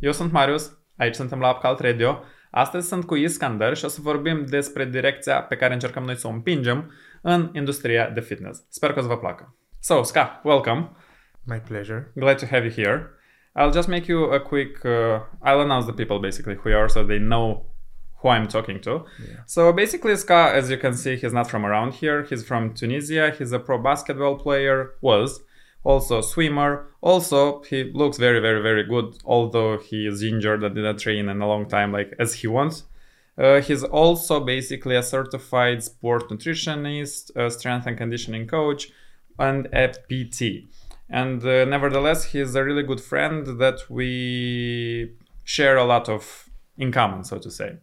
Eu sunt Marius, aici suntem la Upcult Radio. Astăzi sunt cu Iskander și o să vorbim despre direcția pe care încercăm noi să o împingem în industria de fitness. Sper că o să vă placă. So, Ska, welcome. My pleasure. Glad to have you here. I'll just make you a quick... I'll announce the people basically who you are so they know who I'm talking to. Yeah. So basically Ska, as you can see, he's not from around here. He's from Tunisia. He's a pro basketball player, was. Also swimmer. Also, he looks very, very, very good, although he is injured and didn't train in a long time like as he wants. He's also basically a certified sport nutritionist, a strength and conditioning coach, and a PT. And nevertheless, he's a really good friend that we share a lot of in common, so to say.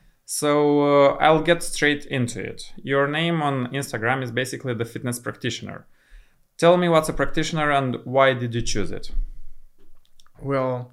So I'll get straight into it. Your name on Instagram is basically the fitness practitioner. Tell me what's a practitioner and why did you choose it? Well,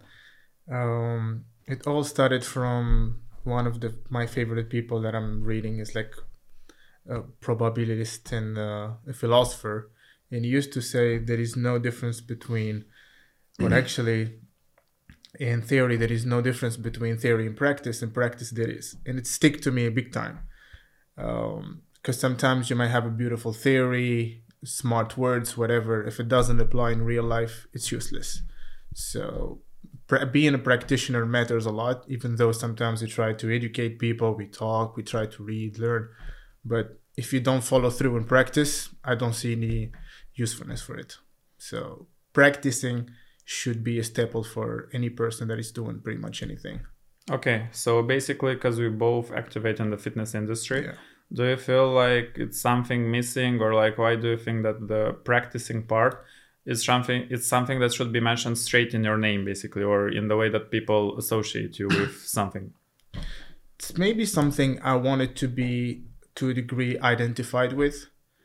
it all started from one of my favorite people that I'm reading is like a probabilist and a philosopher. And he used to say there is no difference between, well, actually, in theory, there is no difference between theory and practice there is. And it stick to me big time. Because sometimes you might have a beautiful theory, smart words, whatever. If it doesn't apply in real life, it's useless. So being a practitioner matters a lot, even though sometimes we try to educate people, we talk, we try to read, learn. But if you don't follow through in practice, I don't see any usefulness for it. So practicing should be a staple for any person that is doing pretty much anything. Okay, so basically because we both activate in the fitness industry, Yeah. do you feel like it's something missing, or like why do you think that the practicing part is something that should be mentioned straight in your name basically, or in the way that people associate you with something? It's maybe something I wanted to be to a degree identified with,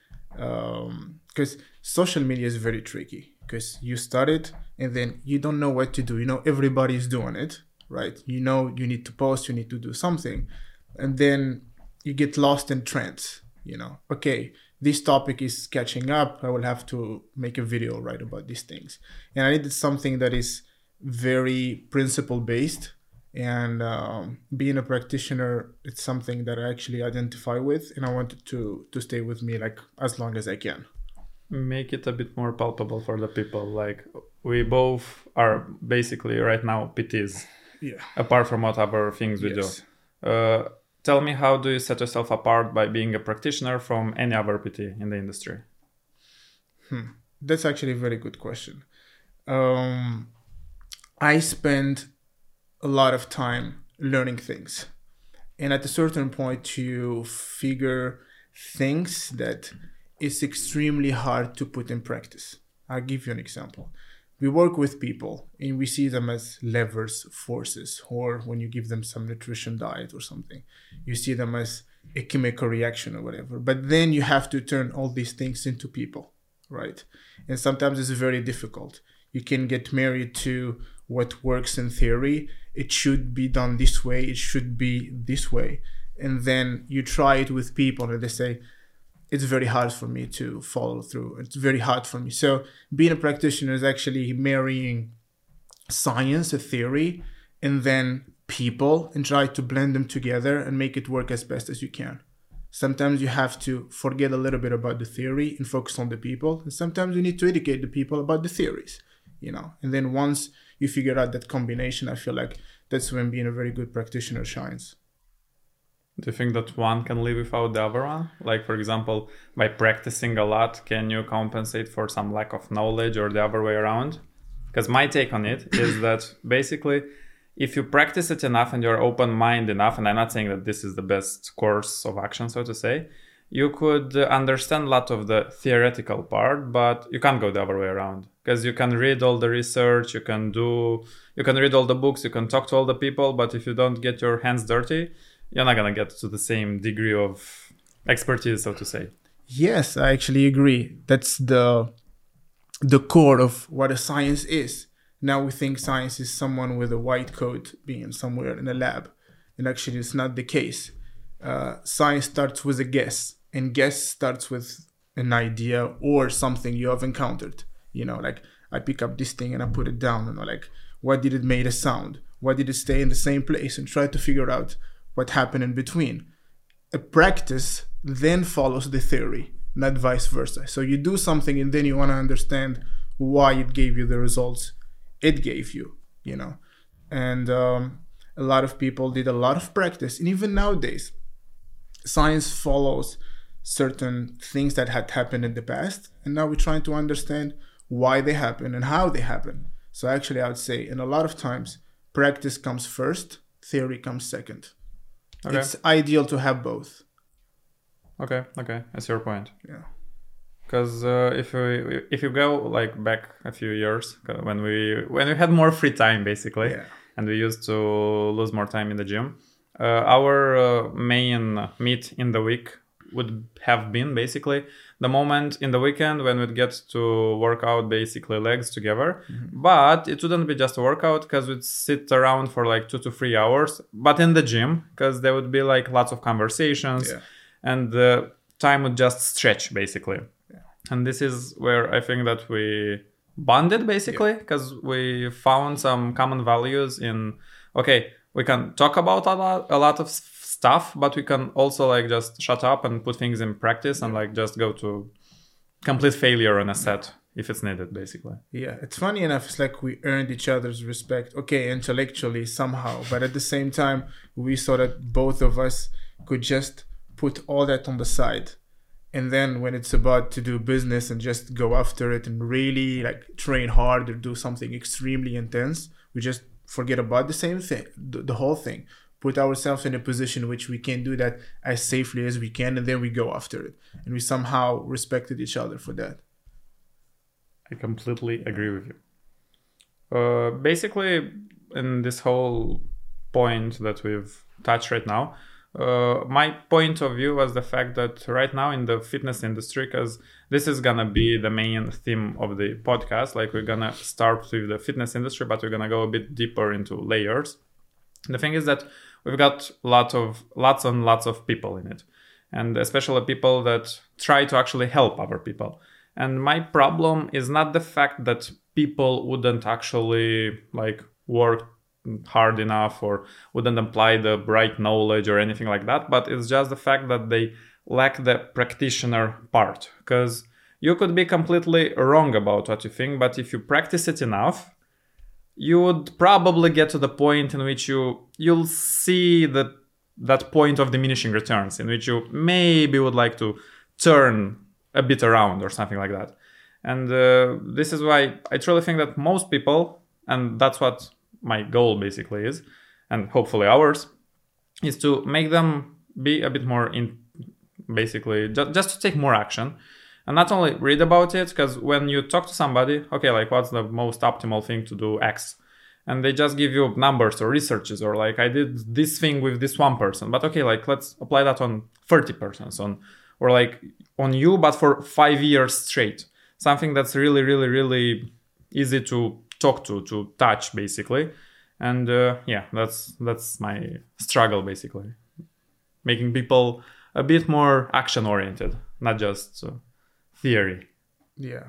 because social media is very tricky because you start it and then you don't know what to do. You know, everybody is doing it, right? You know, you need to post, you need to do something, and then you get lost in trends, you know. Okay, this topic is catching up. I will have to make a video right about these things. And I needed something that is very principle-based. And being a practitioner, it's something that I actually identify with. And I wanted to stay with me like as long as I can. Make it a bit more palpable for the people. Like we both are basically right now PTs. Yeah. Apart from what other things we Yes. do. Tell me, how do you set yourself apart by being a practitioner from any other PT in the industry? That's actually a very good question. I spend a lot of time learning things. And at a certain point, you figure things that it's extremely hard to put in practice. I'll give you an example. We work with people and we see them as levers, forces, or when you give them some nutrition diet or something, you see them as a chemical reaction or whatever. But then you have to turn all these things into people, right? And sometimes it's very difficult. You can get married to what works in theory. It should be done this way. It should be this way. And then you try it with people and they say, it's very hard for me to follow through. It's very hard for me. So being a practitioner is actually marrying science, a theory, and then people and try to blend them together and make it work as best as you can. Sometimes you have to forget a little bit about the theory and focus on the people. And sometimes you need to educate the people about the theories, you know. And then once you figure out that combination, I feel like that's when being a very good practitioner shines. Do you think that one can live without the other one? Like, for example, by practicing a lot, can you compensate for some lack of knowledge or the other way around? Because my take on it is that basically, if you practice it enough and you're open-minded enough, and I'm not saying that this is the best course of action, so to say, you could understand a lot of the theoretical part, but you can't go the other way around. Because you can read all the research, you can read all the books, you can talk to all the people, but if you don't get your hands dirty, you're not going to get to the same degree of expertise, so to say. Yes, I actually agree. That's the core of what a science is. Now we think science is someone with a white coat being somewhere in a lab. And actually, it's not the case. Science starts with a guess. And guess starts with an idea or something you have encountered. You know, like I pick up this thing and I put it down. And I'm like, what did it make a sound? Why did it stay in the same place? And try to figure out what happened in between. A practice then follows the theory, not vice versa. So you do something and then you want to understand why it gave you the results it gave you, you know. And a lot of people did a lot of practice. And even nowadays, science follows certain things that had happened in the past. And now we're trying to understand why they happen and how they happen. So actually, I would say in a lot of times, practice comes first, theory comes second. Okay. It's ideal to have both. Okay, that's your point. Yeah. Because if you go like back a few years when we had more free time basically, yeah. and we used to lose more time in the gym, our main meet in the week would have been basically the moment in the weekend when we'd get to work out basically legs together. Mm-hmm. But it wouldn't be just a workout because we'd sit around for like 2 to 3 hours, but in the gym because there would be like lots of conversations. Yeah. And the time would just stretch basically. Yeah. And this is where I think that we bonded basically, because we found some common values in, okay, we can talk about a lot of stuff, but we can also like just shut up and put things in practice and like just go to complete failure on a set if it's needed basically. Yeah, it's funny enough, it's like we earned each other's respect, okay, intellectually somehow, but at the same time we saw that both of us could just put all that on the side, and then when it's about to do business and just go after it and really like train hard or do something extremely intense, we just forget about the same thing, the whole thing, put ourselves in a position in which we can do that as safely as we can, and then we go after it, and we somehow respected each other for that. I completely agree with you. Basically, in this whole point that we've touched right now, my point of view was the fact that right now in the fitness industry, because this is gonna be the main theme of the podcast, like we're gonna start with the fitness industry, but we're gonna go a bit deeper into layers. The thing is that we've got lots and lots of people in it, and especially people that try to actually help other people. And my problem is not the fact that people wouldn't actually like work hard enough or wouldn't apply the right knowledge or anything like that, but it's just the fact that they lack the practitioner part. Because you could be completely wrong about what you think, but if you practice it enough, you would probably get to the point in which you'll see that point of diminishing returns, in which you maybe would like to turn a bit around or something like that. And this is why I truly think that most people, and that's what my goal basically is, and hopefully ours, is to make them be a bit more in, basically just to take more action and not only read about it, because when you talk to somebody, okay, like what's the most optimal thing to do X, and they just give you numbers or researches, or like I did this thing with this one person, but okay, like let's apply that on 30 persons or like on you, but for 5 years straight, something that's really, really, really easy to talk to touch basically. And that's my struggle basically, making people a bit more action oriented, not just theory. Yeah,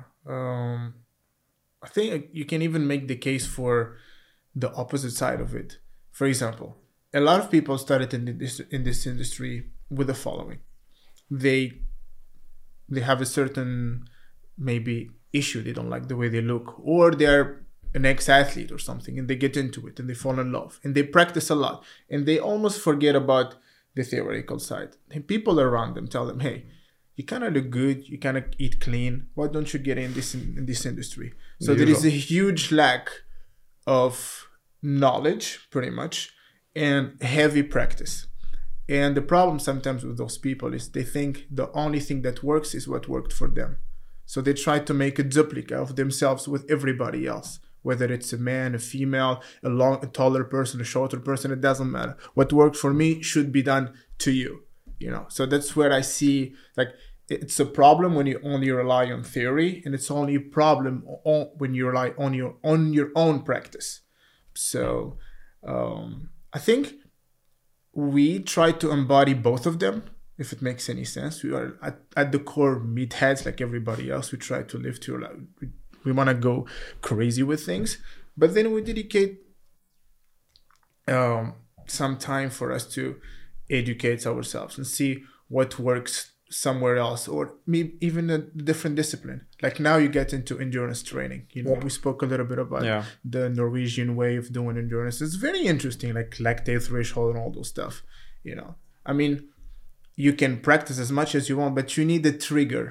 I think you can even make the case for the opposite side of it. For example, a lot of people started in this industry with the following: they have a certain maybe issue, they don't like the way they look, or they're an ex-athlete or something, and they get into it and they fall in love and they practice a lot and they almost forget about the theoretical side. And people around them tell them, hey, you kind of look good, you kind of eat clean, why don't you get in this industry? So there is a huge lack of knowledge pretty much and heavy practice. And the problem sometimes with those people is they think the only thing that works is what worked for them. So they try to make a duplicate of themselves with everybody else, whether it's a man, a female, a taller person, a shorter person, it doesn't matter. What worked for me should be done to you, you know? So that's where I see, like, it's a problem when you only rely on theory, and it's only a problem when you rely on your own practice. So I think we try to embody both of them, if it makes any sense. We are at the core meatheads like everybody else. We try to live to, we want to go crazy with things, but then we dedicate some time for us to educate ourselves and see what works somewhere else, or maybe even a different discipline. Like now you get into endurance training. We spoke a little bit about the Norwegian way of doing endurance. It's very interesting, like lactate threshold and all those stuff. I mean, you can practice as much as you want, but you need a trigger.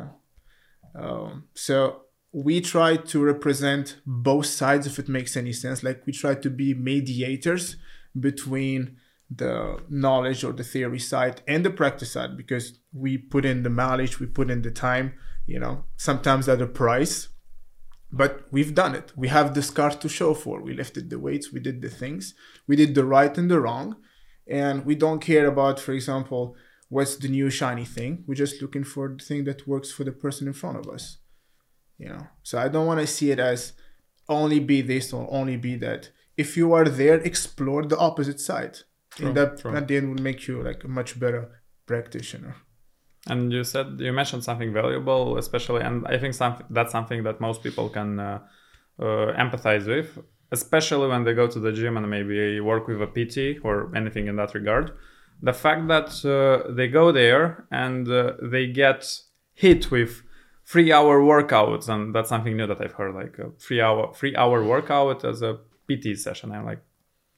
So we try to represent both sides, if it makes any sense. Like we try to be mediators between the knowledge or the theory side and the practice side, because we put in the mileage, we put in the time, sometimes at a price, but we've done it. We have the scars to show for. We lifted the weights, we did the things, we did the right and the wrong, and we don't care about, for example, what's the new shiny thing. We're just looking for the thing that works for the person in front of us. So I don't want to see it as only be this or only be that. If you are there, explore the opposite side. And that at the end will make you like a much better practitioner. And you mentioned something valuable, especially, and I think that's something that most people can empathize with, especially when they go to the gym and maybe work with a PT or anything in that regard. The fact that they go there and they get hit with 3-hour workouts, and that's something new that I've heard, like a 3-hour workout as a PT session. I'm like,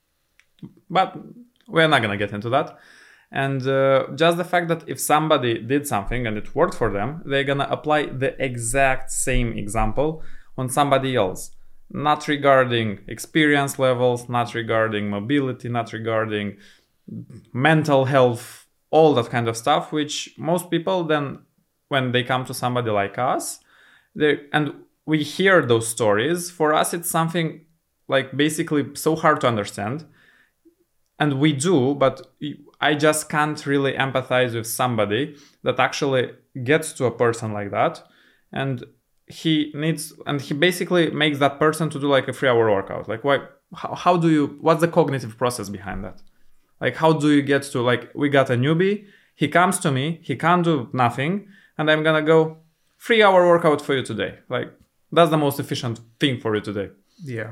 but we're not going to get into that. And just the fact that if somebody did something and it worked for them, they're going to apply the exact same example on somebody else. Not regarding experience levels, not regarding mobility, not regarding mental health, all that kind of stuff, which most people then, when they come to somebody like us, and we hear those stories, for us it's something like basically so hard to understand. And we do, but I just can't really empathize with somebody that actually gets to a person like that, and he basically makes that person to do like a 3-hour workout. Like, why? How do you? What's the cognitive process behind that? Like, how do you get to, like, we got a newbie, he comes to me, he can't do nothing, and I'm gonna go 3-hour workout for you today. Like, that's the most efficient thing for you today. Yeah.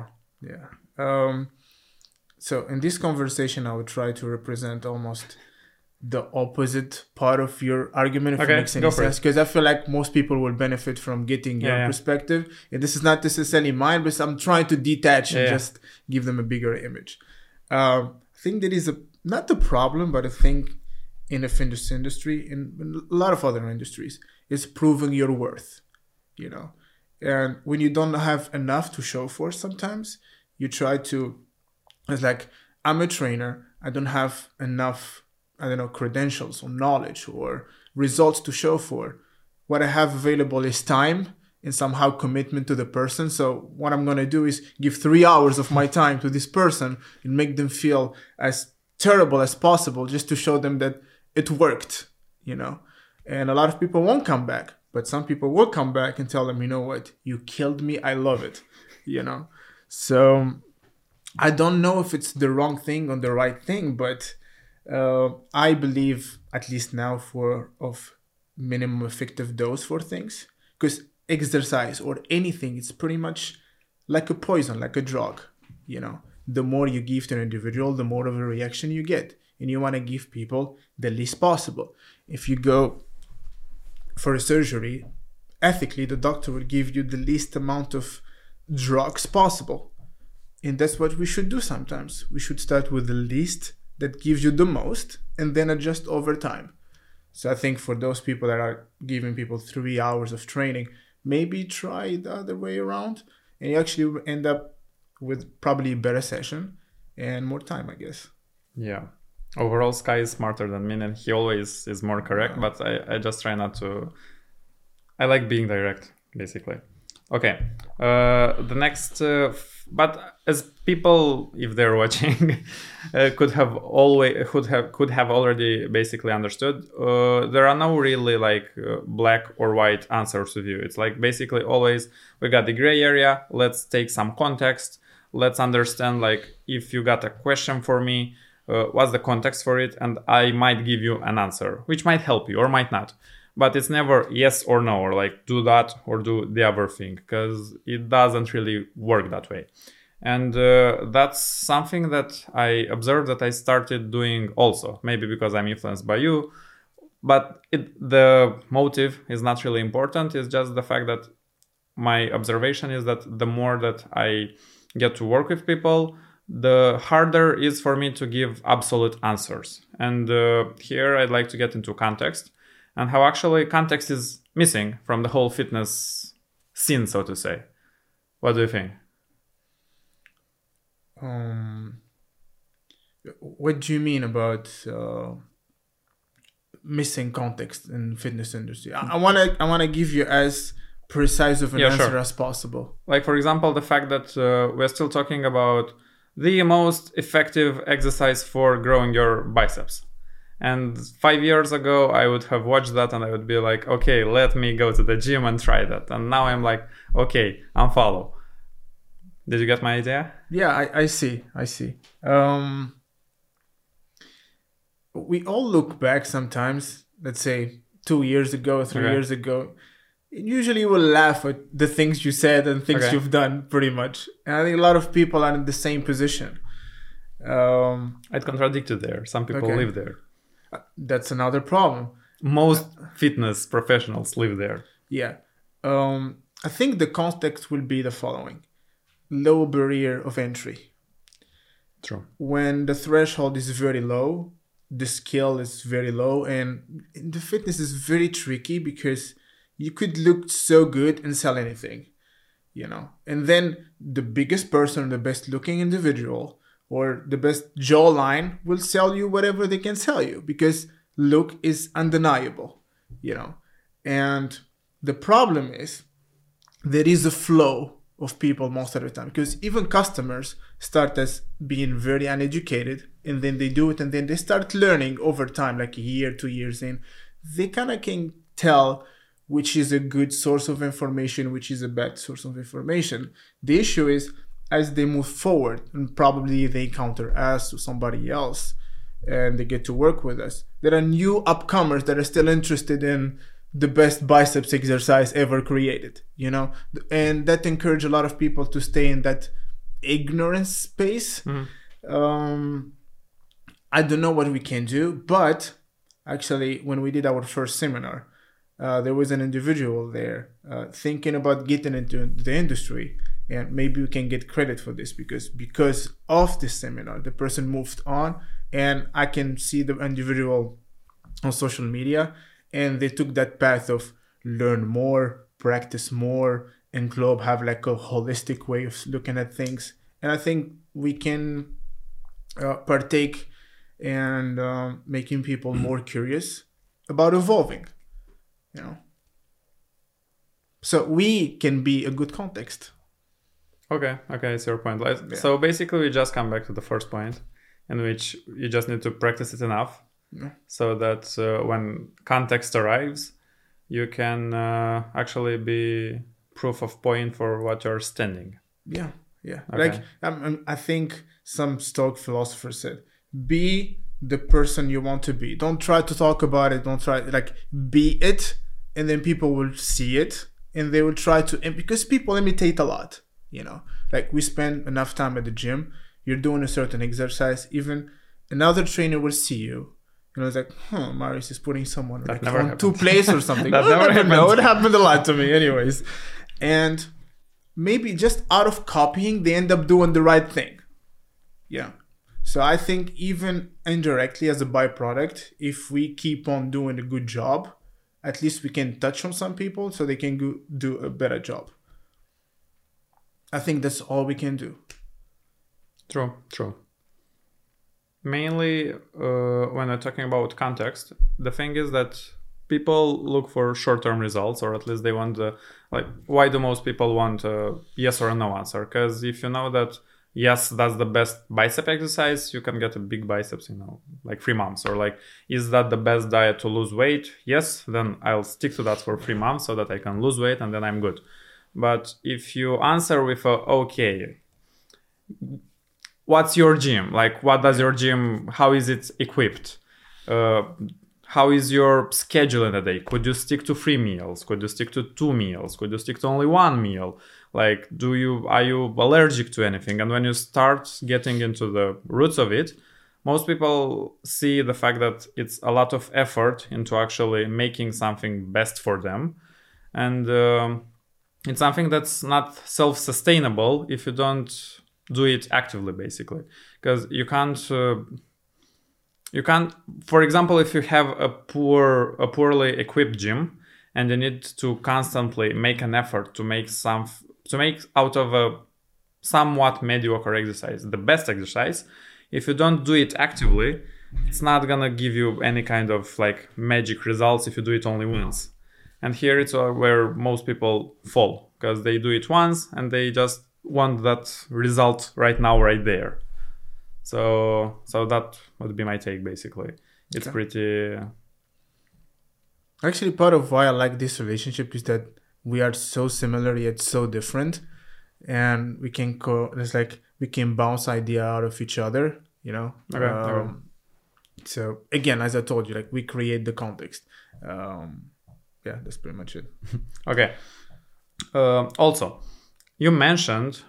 So in this conversation, I would try to represent almost the opposite part of your argument, if it makes any sense, because I feel like most people will benefit from getting your perspective. And this is not necessarily mine, but I'm trying to detach and just give them a bigger image. I think that is not the problem, but I think in the fitness industry, in a lot of other industries, is proving your worth, And when you don't have enough to show for, sometimes you try to, it's like, I'm a trainer, I don't have enough, credentials or knowledge or results to show for. What I have available is time and somehow commitment to the person. So what I'm going to do is give 3 hours of my time to this person and make them feel as terrible as possible, just to show them that it worked, And a lot of people won't come back, but some people will come back and tell them, you know what, you killed me, I love it, So I don't know if it's the wrong thing or the right thing, but I believe, at least now, of minimum effective dose for things. Because exercise or anything, it's pretty much like a poison, like a drug, The more you give to an individual, the more of a reaction you get. And you want to give people the least possible. If you go for a surgery, ethically, the doctor will give you the least amount of drugs possible. And that's what we should do sometimes. We should start with the least that gives you the most and then adjust over time. So I think for those people that are giving people 3 hours of training, maybe try the other way around, and you actually end up with probably a better session and more time, I guess. Yeah. Overall, Sky is smarter than me, and he always is more correct, but I just try not to... I like being direct, basically. Okay. The next... but as people, if they're watching, could have already basically understood, there are no really like black or white answers with you. It's like basically always, we got the gray area. Let's take some context. Let's understand, like, if you got a question for me, what's the context for it? And I might give you an answer, which might help you or might not. But it's never yes or no, or like do that or do the other thing, because it doesn't really work that way. And that's something that I observed that I started doing also, maybe because I'm influenced by you. But the motive is not really important. It's just the fact that my observation is that the more that I get to work with people, the harder it is for me to give absolute answers. And here I'd like to get into context and how actually context is missing from the whole fitness scene, so to say. What do you think? What do you mean about missing context in fitness industry? I wanna give you as precise of an answer as possible. Like, for example, the fact that we're still talking about the most effective exercise for growing your biceps. And 5 years ago, I would have watched that and I would be like, okay, let me go to the gym and try that. And now I'm like, okay, unfollow. Did you get my idea? Yeah, I see. We all look back sometimes, let's say 2 years ago, 3 years ago. Usually we'll laugh at the things you said and things you've done, pretty much. And I think a lot of people are in the same position. I'd contradict you there. Some people live there. That's another problem. Most fitness professionals live there. Yeah. I think the context will be the following. Low barrier of entry. True. When the threshold is very low, the skill is very low, and the fitness is very tricky because you could look so good and sell anything, and then the biggest person, the best looking individual or the best jawline will sell you whatever they can sell you because look is undeniable, and the problem is there is a flow of people most of the time because even customers start as being very uneducated and then they do it and then they start learning over time, like a year, 2 years in. They kind of can tell which is a good source of information, which is a bad source of information. The issue is as they move forward and probably they encounter us or somebody else and they get to work with us, there are new upcomers that are still interested in the best biceps exercise ever created, and that encourage a lot of people to stay in that ignorance space. I don't know what we can do, but actually when we did our first seminar, there was an individual there thinking about getting into the industry, and maybe we can get credit for this because of this seminar, the person moved on, and I can see the individual on social media, and they took that path of learn more, practice more, and Globe have like a holistic way of looking at things. And I think we can partake and making people more curious about evolving, So we can be a good context. Okay, it's your point. So basically we just come back to the first point in which you just need to practice it enough. So that when context arrives, you can actually be proof of point for what you're standing. Yeah. Okay. Like I think some Stoic philosopher said, be the person you want to be. Don't try to talk about it. Don't try, be it, and then people will see it and they will try to, and because people imitate a lot, like we spend enough time at the gym, you're doing a certain exercise, even another trainer will see you. It's like, Marius is putting someone on 2 plays or something. That never happened. No, it happened a lot to me anyways. And maybe just out of copying, they end up doing the right thing. Yeah. So I think even indirectly as a byproduct, if we keep on doing a good job, at least we can touch on some people so they can do a better job. I think that's all we can do. True. Mainly, when we're talking about context, the thing is that people look for short-term results, or at least they want why do most people want a yes or a no answer? Because if you know that, yes, that's the best bicep exercise, you can get a big biceps, like 3 months. Or is that the best diet to lose weight? Yes, then I'll stick to that for 3 months so that I can lose weight and then I'm good. But if you answer with okay, what's your gym? What does your gym, how is it equipped? how is your schedule in a day? Could you stick to 3 meals? Could you stick to 2 meals? Could you stick to only 1 meal? Like, are you allergic to anything? And when you start getting into the roots of it, most people see the fact that it's a lot of effort into actually making something best for them. And it's something that's not self-sustainable if you don't do it actively, basically. Because you can't, for example, if you have a poorly equipped gym and you need to constantly make an effort to make out of a somewhat mediocre exercise the best exercise, if you don't do it actively, it's not gonna give you any kind of like magic results if you do it only once. And here it's where most people fall, because they do it once and they just want that result right now, right there. So that would be my take, basically. It's pretty... Actually, part of why I like this relationship is that we are so similar yet so different, and we can we can bounce idea out of each other, you know. Okay. So again, as I told you, like, we create the context. Yeah, that's pretty much it. Okay. Also, you mentioned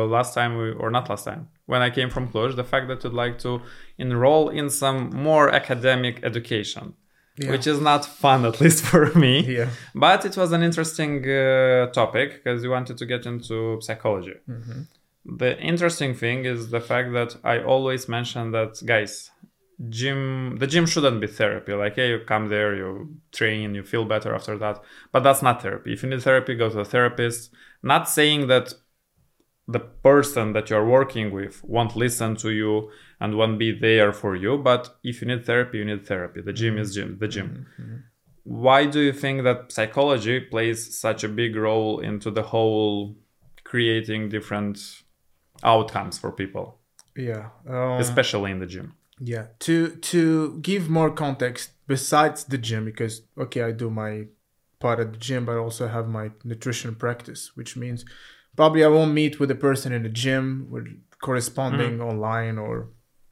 when I came from Cluj, the fact that you'd like to enroll in some more academic education. Yeah. Which is not fun, at least for me. Yeah. But it was an interesting topic because you wanted to get into psychology. Mm-hmm. The interesting thing is the fact that I always mention that, guys, the gym shouldn't be therapy. Like, yeah, you come there, you train, you feel better after that. But that's not therapy. If you need therapy, go to a therapist. Not saying that the person that you're working with won't listen to you and won't be there for you, but if you need therapy, you need therapy. The gym is the gym. Mm-hmm. Why do you think that psychology plays such a big role into the whole creating different outcomes for people? Yeah, especially in the gym. Yeah, to give more context besides the gym, because I do my part at the gym, but I also have my nutrition practice, which means probably I won't meet with a person in the gym. We're corresponding online, or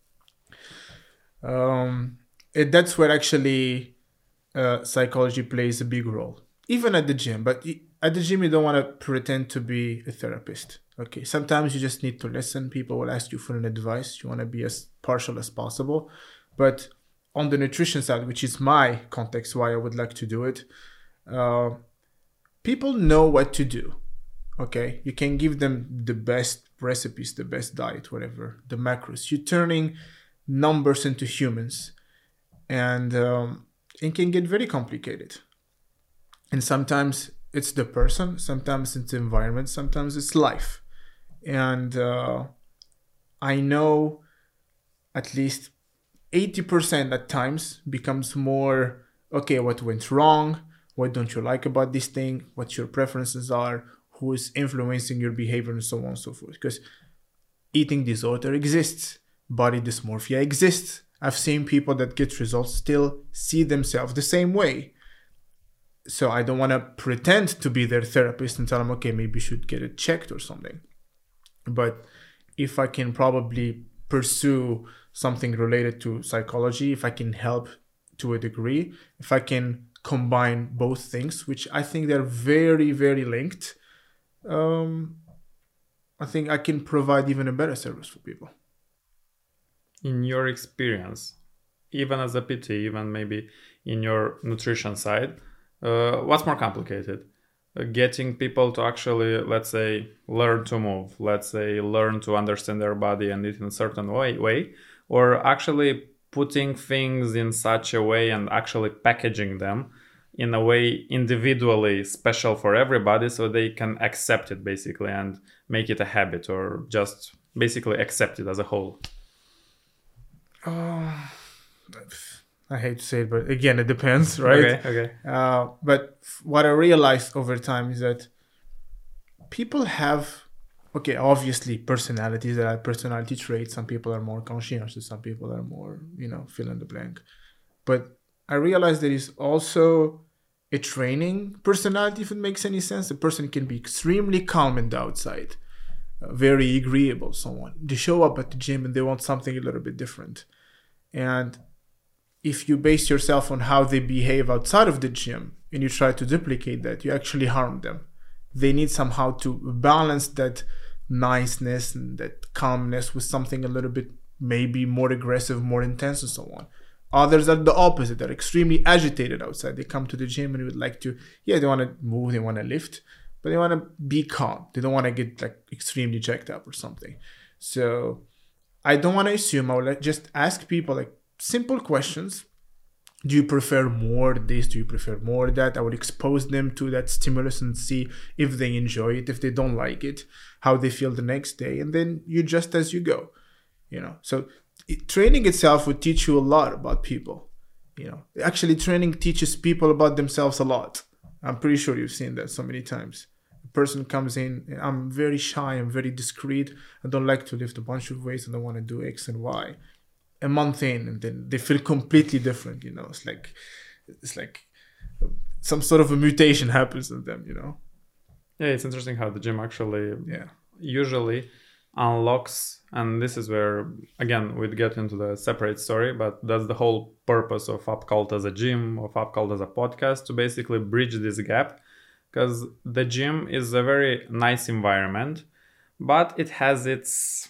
that's where actually psychology plays a big role, even at the gym. But at the gym, you don't want to pretend to be a therapist. Okay, sometimes you just need to listen. People will ask you for an advice. You want to be as partial as possible. But on the nutrition side, which is my context, why I would like to do it, people know what to do. Okay, you can give them the best recipes, the best diet, whatever, the macros. You're turning numbers into humans, and it can get very complicated. And sometimes it's the person, sometimes it's the environment, sometimes it's life. And I know at least 80% at times becomes more, okay, what went wrong? What don't you like about this thing? What your preferences are? Who is influencing your behavior, and so on and so forth. Because eating disorder exists. Body dysmorphia exists. I've seen people that get results still see themselves the same way. So I don't want to pretend to be their therapist and tell them, okay, maybe you should get it checked or something. But if I can probably pursue something related to psychology, if I can help to a degree, if I can combine both things, which I think they're very, very linked, I think I can provide even a better service for people. In your experience, even as a PT, even maybe in your nutrition side, what's more complicated? Getting people to actually, let's say, learn to move, let's say, learn to understand their body and eat in a certain way, or actually putting things in such a way and actually packaging them in a way individually special for everybody so they can accept it basically and make it a habit, or just basically accept it as a whole? I hate to say it, but again, it depends, right? Okay. But what I realized over time is that people have, obviously personalities. There are personality traits. Some people are more conscientious. Some people are more, fill in the blank. But I realized there is also a training personality, if it makes any sense. A person can be extremely calm in the outside, very agreeable, someone. They show up at the gym and they want something a little bit different. And if you base yourself on how they behave outside of the gym and you try to duplicate that, you actually harm them. They need somehow to balance that niceness and that calmness with something a little bit maybe more aggressive, more intense, and so on. Others are the opposite. They're extremely agitated outside. They come to the gym and would like to, they want to move, they want to lift, but they want to be calm. They don't want to get like extremely jacked up or something. So I don't want to assume. I would just ask people like simple questions. Do you prefer more this? Do you prefer more that? I would expose them to that stimulus and see if they enjoy it, if they don't like it, how they feel the next day. And then you adjust as you go, So training itself would teach you a lot about people. Actually, training teaches people about themselves a lot. I'm pretty sure you've seen that so many times. A person comes in, I'm very shy, I'm very discreet, I don't like to lift a bunch of weights, I don't want to do X and Y. A month in, and then they feel completely different. It's like some sort of a mutation happens in them. Yeah, it's interesting how the gym actually usually unlocks, and this is where again we'd get into the separate story, but that's the whole purpose of UpCult as a gym, of UpCult as a podcast, to basically bridge this gap, because the gym is a very nice environment, but it has its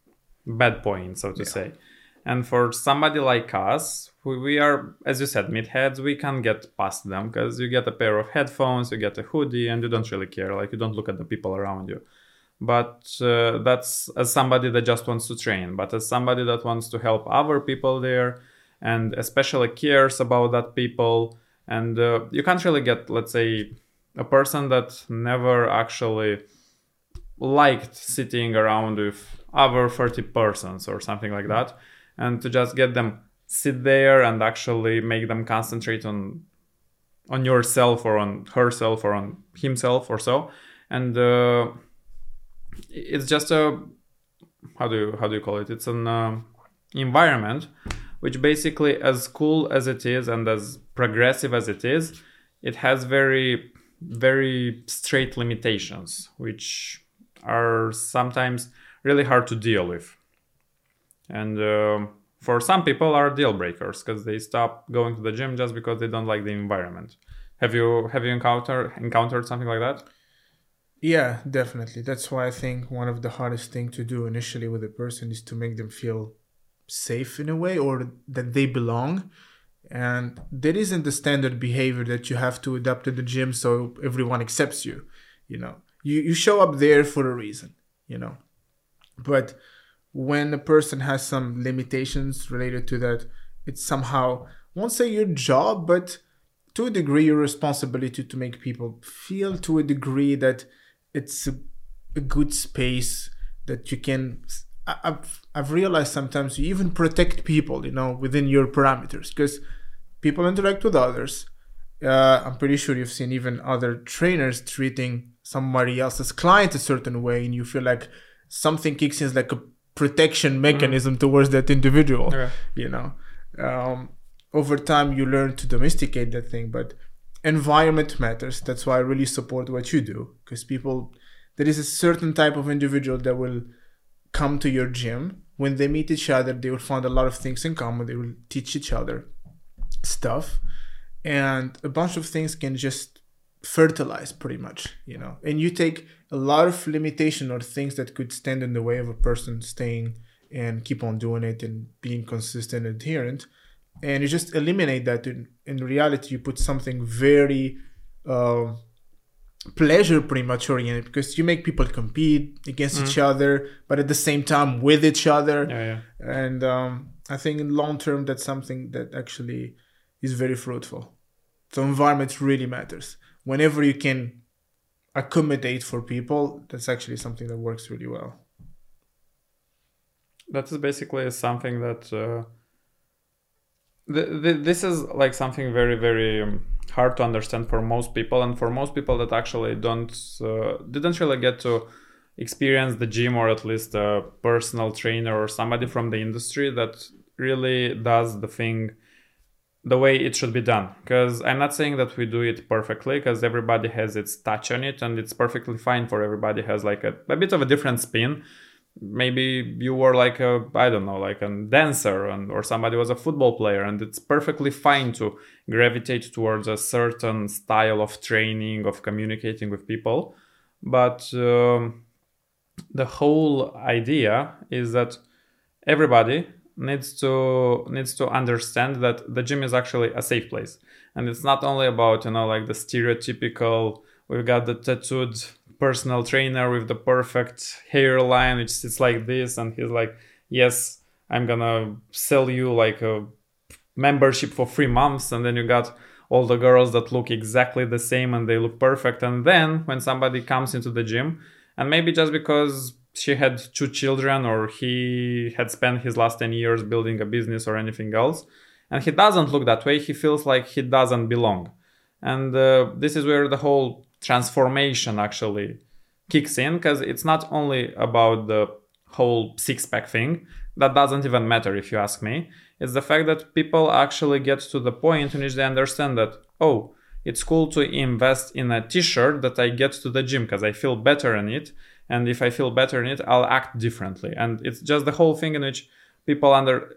bad points, so to say. And for somebody like us, we are, as you said, meatheads, we can get past them because you get a pair of headphones, you get a hoodie, and you don't really care. Like, you don't look at the people around you. But that's as somebody that just wants to train. But as somebody that wants to help other people there and especially cares about that people. And you can't really get, let's say, a person that never actually liked sitting around with other 30 persons or something like that. And to just get them sit there and actually make them concentrate on yourself or on herself or on himself or so. And it's just a, how do you call it? It's an environment which basically, as cool as it is and as progressive as it is, it has very, very straight limitations, which are sometimes really hard to deal with. And for some people are deal breakers because they stop going to the gym just because they don't like the environment. Have you encountered something like that? Yeah, definitely. That's why I think one of the hardest thing to do initially with a person is to make them feel safe in a way, or that they belong. And there isn't the standard behavior that you have to adapt to the gym so everyone accepts you. You show up there for a reason, But when a person has some limitations related to that, it's somehow, I won't say your job, but to a degree your responsibility to make people feel to a degree that it's a good space that you can. I've realized sometimes you even protect people, within your parameters, because people interact with others. I'm pretty sure you've seen even other trainers treating somebody else's client a certain way, and you feel like something kicks in as like a protection mechanism towards that individual. Okay. Over time you learn to domesticate that thing, but environment matters. That's why I really support what you do, because there is a certain type of individual that will come to your gym. When they meet each other, they will find a lot of things in common. They will teach each other stuff, and a bunch of things can just fertilize pretty much, and you take a lot of limitation or things that could stand in the way of a person staying and keep on doing it and being consistent and adherent, and you just eliminate that. In reality, you put something very pleasure pretty much oriented, because you make people compete against each other, but at the same time with each other. And I think in long term that's something that actually is very fruitful. So environment really matters. Whenever you can accommodate for people, that's actually something that works really well. That is basically something that this is like something very, very hard to understand for most people, and for most people that actually didn't really get to experience the gym, or at least a personal trainer or somebody from the industry that really does the thing the way it should be done. Because I'm not saying that we do it perfectly, because everybody has its touch on it, and it's perfectly fine for everybody has like a bit of a different spin. maybe you were like a, I don't know, like a dancer, or somebody was a football player, and it's perfectly fine to gravitate towards a certain style of training, of communicating with people. But the whole idea is that everybody needs to understand that the gym is actually a safe place, and it's not only about, like the stereotypical, we've got the tattooed personal trainer with the perfect hairline which sits like this, and he's like, yes, I'm gonna sell you like a membership for 3 months, and then you got all the girls that look exactly the same and they look perfect. And then when somebody comes into the gym, and maybe just because she had 2 children, or he had spent his last 10 years building a business or anything else, and he doesn't look that way, he feels like he doesn't belong. And this is where the whole transformation actually kicks in, because it's not only about the whole six-pack thing. That doesn't even matter if you ask me. It's the fact that people actually get to the point in which they understand that, oh, it's cool to invest in a t-shirt that I get to the gym because I feel better in it. And if I feel better in it, I'll act differently. And it's just the whole thing in which people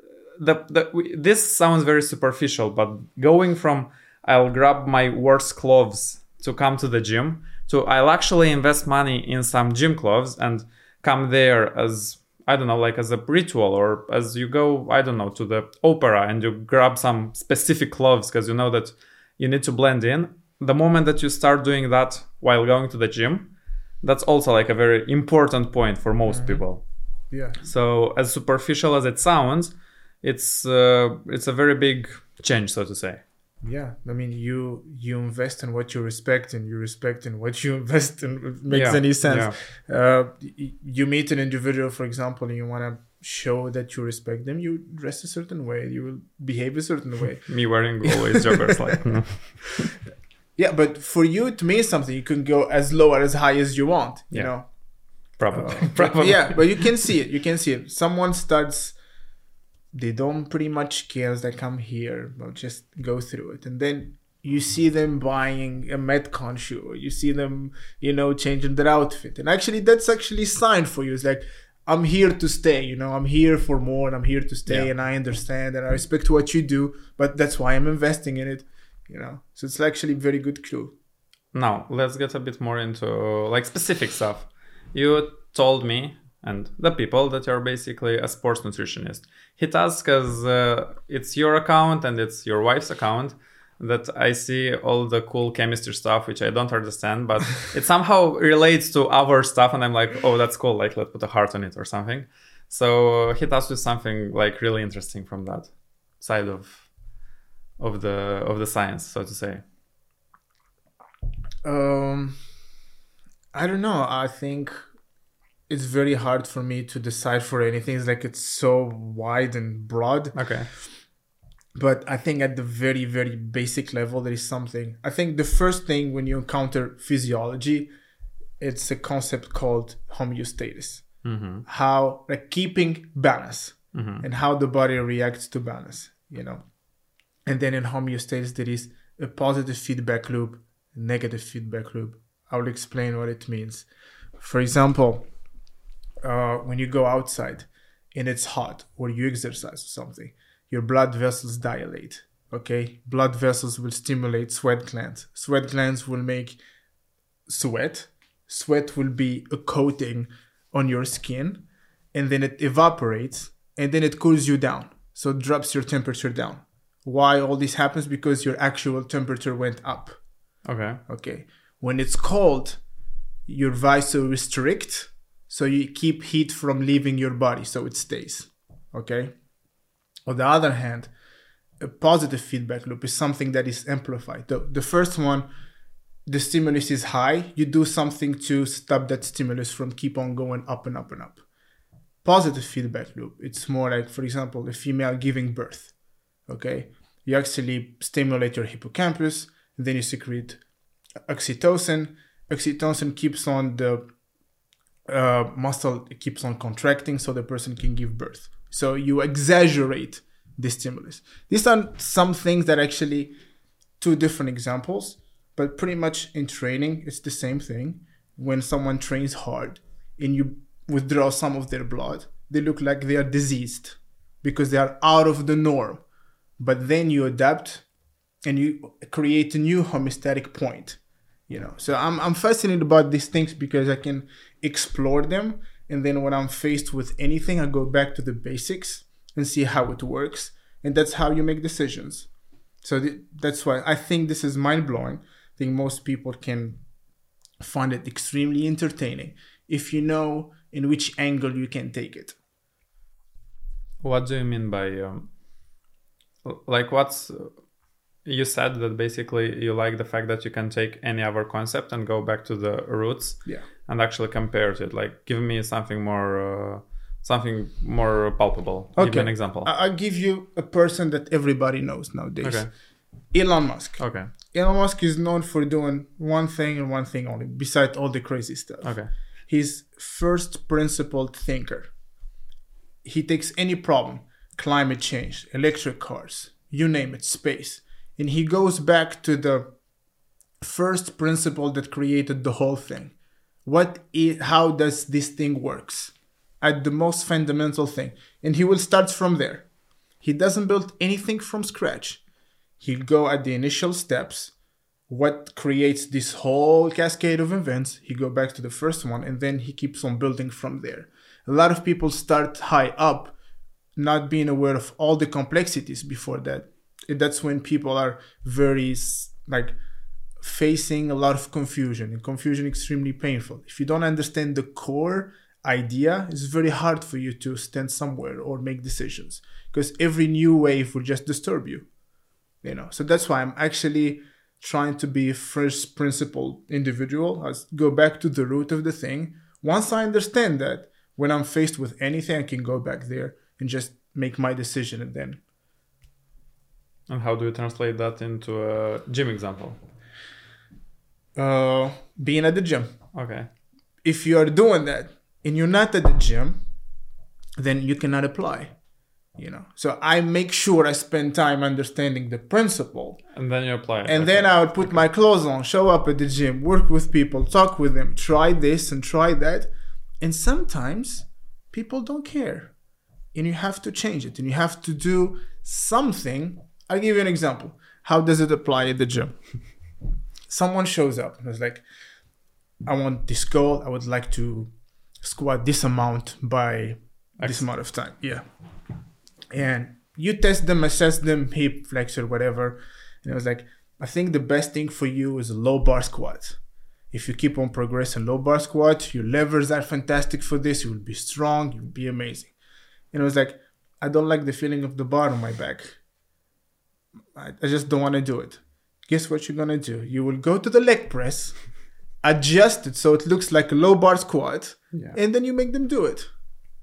this sounds very superficial, but going from I'll grab my worst clothes to come to the gym to I'll actually invest money in some gym clothes and come there as, I don't know, like as a ritual, or as you go, I don't know, to the opera and you grab some specific clothes because you know that you need to blend in. The moment that you start doing that while going to the gym, that's also like a very important point for most people. Yeah. So as superficial as it sounds, it's a very big change, so to say. Yeah, I mean, you invest in what you respect, and you respect in what you invest in. It makes any sense. Yeah. You meet an individual, for example, and you want to show that you respect them. You dress a certain way. You will behave a certain way. Me wearing always joggers, like. No. Yeah, but for you, it means something. You can go as low or as high as you want. You know. Probably. Yeah, but you can see it. You can see it. Someone starts. They don't pretty much care as they come here, but just go through it. And then you see them buying a Metcon shoe. You see them, changing their outfit. And actually, that's actually a sign for you. It's like, I'm here to stay, I'm here for more, and I'm here to stay. Yeah. And I understand and I respect what you do, but that's why I'm investing in it, So it's actually a very good clue. Now, let's get a bit more into like specific stuff. You told me and the people that you're basically a sports nutritionist. Hit us because it's your account and it's your wife's account that I see all the cool chemistry stuff, which I don't understand, but it somehow relates to our stuff. And I'm like, oh, that's cool. Like, let's put a heart on it or something. So hit us with something like really interesting from that side of the science, so to say. I don't know. I think it's very hard for me to decide for anything. It's like it's so wide and broad. Okay. But I think at the very, very basic level, there is something. I think the first thing when you encounter physiology, it's a concept called homeostasis. Mm-hmm. How, like, keeping balance, mm-hmm. and how the body reacts to balance, And then in homeostasis, there is a positive feedback loop, a negative feedback loop. I will explain what it means. For example, when you go outside and it's hot, or you exercise or something, your blood vessels dilate, okay? Blood vessels will stimulate sweat glands. Sweat glands will make sweat. Sweat will be a coating on your skin, and then it evaporates, and then it cools you down. So it drops your temperature down. Why all this happens? Because your actual temperature went up. Okay. When it's cold, your vasorestrict, so you keep heat from leaving your body, so it stays, okay? On the other hand, a positive feedback loop is something that is amplified. The first one, the stimulus is high. You do something to stop that stimulus from keep on going up and up and up. Positive feedback loop, it's more like, for example, a female giving birth, okay? You actually stimulate your hippocampus, and then you secrete oxytocin. Oxytocin keeps on the muscle, it keeps on contracting so the person can give birth. So you exaggerate the stimulus. These are some things that actually two different examples, but pretty much in training, it's the same thing. When someone trains hard and you withdraw some of their blood, they look like they are diseased because they are out of the norm. But then you adapt and you create a new homeostatic point. So I'm fascinated about these things because I can explore them, and then when I'm faced with anything, I go back to the basics and see how it works, and that's how you make decisions. So that's why I think this is mind-blowing. I think most people can find it extremely entertaining if you know in which angle you can take it. What do you mean by you said that basically you like the fact that you can take any other concept and go back to the roots and actually compare it. Like, give me something more palpable. Okay. Give me an example. I'll give you a person that everybody knows nowadays. Okay. Elon Musk. Okay. Elon Musk is known for doing one thing and one thing only, besides all the crazy stuff. Okay. He's first principled thinker. He takes any problem, climate change, electric cars, you name it, space, and he goes back to the first principle that created the whole thing. How does this thing works? At the most fundamental thing. And he will start from there. He doesn't build anything from scratch. He'll go at the initial steps. What creates this whole cascade of events? He go back to the first one, and then he keeps on building from there. A lot of people start high up, not being aware of all the complexities before that. And that's when people are very facing a lot of confusion, and confusion extremely painful. If you don't understand the core idea, it's very hard for you to stand somewhere or make decisions, because every new wave will just disturb you. So that's why I'm actually trying to be a first principle individual. I go back to the root of the thing. Once I understand that, when I'm faced with anything, I can go back there and just make my decision. And how do you translate that into a gym example? Being at the gym. Okay. If you are doing that and you're not at the gym, then you cannot apply. So I make sure I spend time understanding the principle, and then you apply it. And then I would put my clothes on, show up at the gym, work with people, talk with them, try this and try that. And sometimes people don't care, and you have to change it, and you have to do something. I'll give you an example. How does it apply at the gym? Someone shows up and is like, I want this goal. I would like to squat this amount by this amount of time. Yeah. And you test them, assess them, hip, flexor, whatever. And I was like, I think the best thing for you is a low bar squat. If you keep on progressing low bar squat, your levers are fantastic for this. You will be strong. You will be amazing. And I was like, I don't like the feeling of the bar on my back. I just don't want to do it. Guess what you're going to do? You will go to the leg press, adjust it so it looks like a low bar squat, and then you make them do it.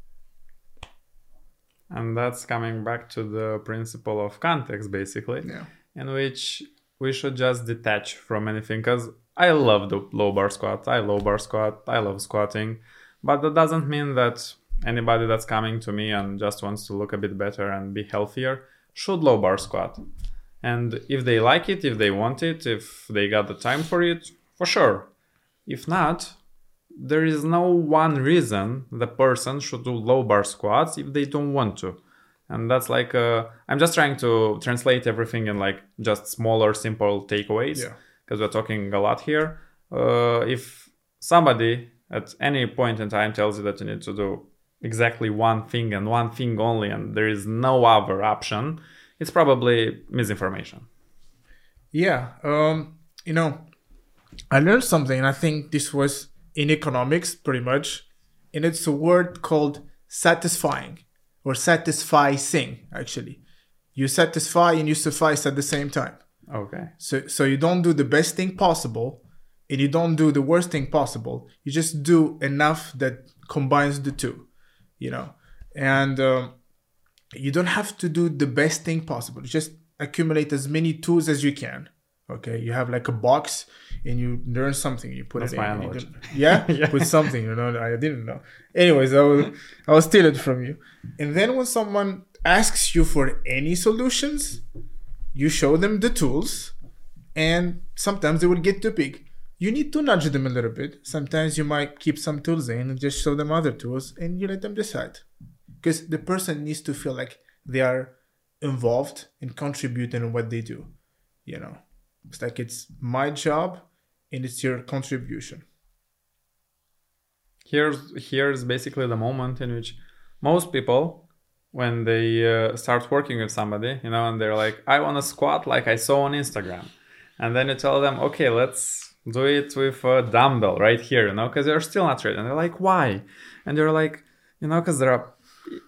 And that's coming back to the principle of context, basically, in which we should just detach from anything. Because I love the low bar squat. I love squatting. But that doesn't mean that anybody that's coming to me and just wants to look a bit better and be healthier should low bar squat. And if they like it, if they want it, if they got the time for it, for sure. If not, there is no one reason the person should do low bar squats if they don't want to. And that's like, I'm just trying to translate everything in like just smaller, simple takeaways, because we're talking a lot here. If somebody at any point in time tells you that you need to do exactly one thing and one thing only, and there is no other option, it's probably misinformation. Yeah. I learned something, and I think this was in economics pretty much. And it's a word called satisfying, or satisficing, actually. You satisfy and you suffice at the same time. Okay. So you don't do the best thing possible, and you don't do the worst thing possible. You just do enough that combines the two, And you don't have to do the best thing possible. You just accumulate as many tools as you can. Okay, you have like a box and you learn something. You put That's it in. My knowledge. Put something. I didn't know. Anyways, I will steal it from you. And then when someone asks you for any solutions, you show them the tools, and sometimes they will get too big. you need to nudge them a little bit. Sometimes you might keep some tools in and just show them other tools and you let them decide. Because the person needs to feel like they are involved and contributing in what they do. You know, it's like it's my job and it's your contribution. Here's basically the moment in which most people, when they start working with somebody, you know, and they're like, I want to squat like I saw on Instagram. And then you tell them, okay, let's do it with a dumbbell right here, you know, because they're still not ready. And they're like, why? And they're like, you know, because there are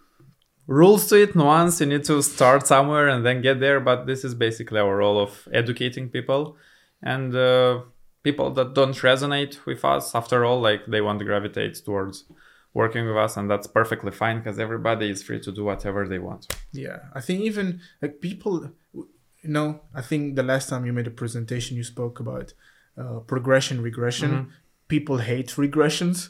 rules to it. Once you need to start somewhere and then get there. But this is basically our role of educating people. And people that don't resonate with us, after all, like they want to gravitate towards working with us, and that's perfectly fine because everybody is free to do whatever they want. Yeah, I think even like people, you know, I think the last time you made a presentation, you spoke about progression, regression. Mm-hmm. People hate regressions.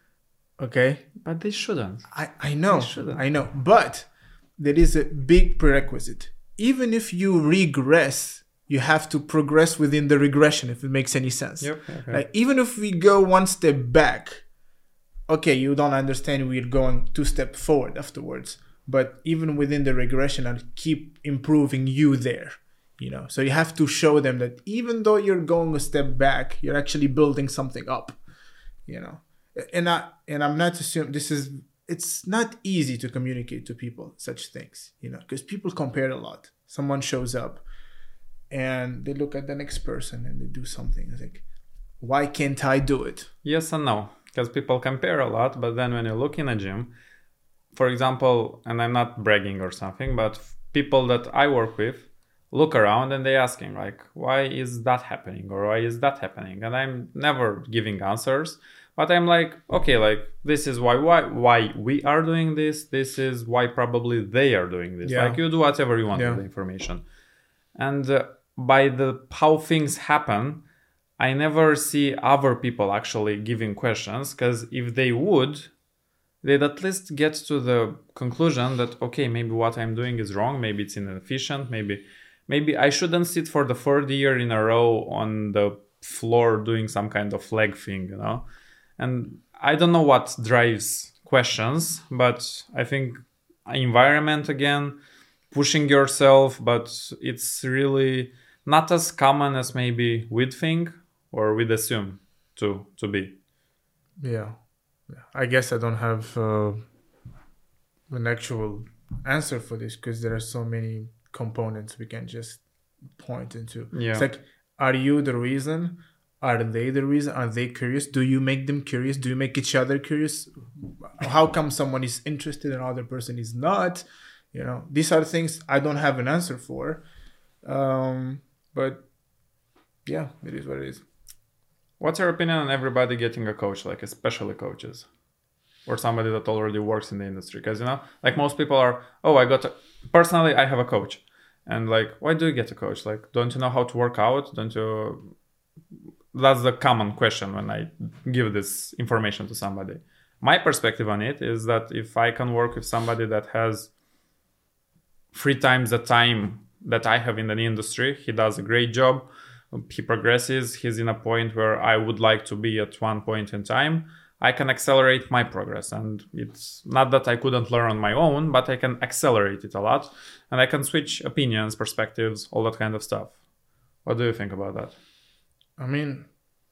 Okay, but they shouldn't. I know, I know, but there is a big prerequisite. Even if you regress, you have to progress within the regression, if it makes any sense. Yep. Okay. Like even if we go one step back, okay, you don't understand we're going 2 steps forward afterwards. But even within the regression, I'll keep improving you there. You know, so you have to show them that even though you're going a step back, you're actually building something up. You know, and I'm not assuming it's not easy to communicate to people such things. You know, because people compare a lot. Someone shows up and they look at the next person and they do something. It's like, why can't I do it? Yes and no, because people compare a lot. But then when you look in a gym, for example, and I'm not bragging or something, but people that I work with look around and they asking like, why is that happening or why is that happening? And I'm never giving answers, but I'm like, okay, like this is why we are doing this. This is why probably they are doing this. Yeah. Like you do whatever you want with the information. And by how things happen, I never see other people actually giving questions, because if they would, they'd at least get to the conclusion that, okay, maybe what I'm doing is wrong. Maybe it's inefficient. Maybe I shouldn't sit for the 3rd year in a row on the floor doing some kind of leg thing, you know? And I don't know what drives questions, but I think environment again, pushing yourself, but it's really not as common as maybe we'd think or we'd assume to be. Yeah. I guess I don't have an actual answer for this because there are so many components we can just point into. Yeah. It's like, are you the reason? Are they the reason? Are they curious? Do you make them curious? Do you make each other curious? How come someone is interested and other person is not? You know, these are things I don't have an answer for. But yeah, it is what it is. What's your opinion on everybody getting a coach, like especially coaches or somebody that already works in the industry? Because, you know, like most people are, personally, I have a coach. And like, why do you get a coach? Like, don't you know how to work out? That's the common question when I give this information to somebody. My perspective on it is that if I can work with somebody that has 3 times the time that I have in the industry, he does a great job, he progresses, he's in a point where I would like to be at one point in time, I can accelerate my progress. And it's not that I couldn't learn on my own, but I can accelerate it a lot. And I can switch opinions, perspectives, all that kind of stuff. What do you think about that? I mean,